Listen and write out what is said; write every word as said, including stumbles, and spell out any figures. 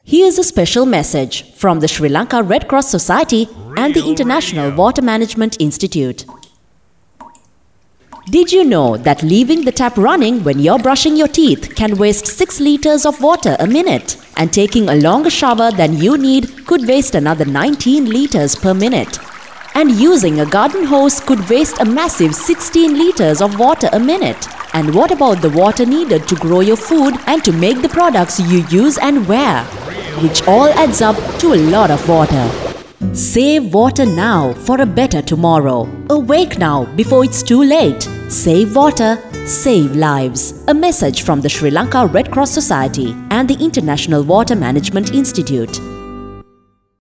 Here's a special message from the Sri Lanka Red Cross Society and the International Water Management Institute. Did you know that leaving the tap running when you're brushing your teeth can waste six liters of water a minute? And taking a longer shower than you need could waste another nineteen liters per minute. And using a garden hose could waste a massive sixteen liters of water a minute. And what about the water needed to grow your food and to make the products you use and wear? Which all adds up to a lot of water. Save water now for a better tomorrow. Awake now before it's too late. Save water, save lives. A message from the Sri Lanka Red Cross Society and the International Water Management Institute.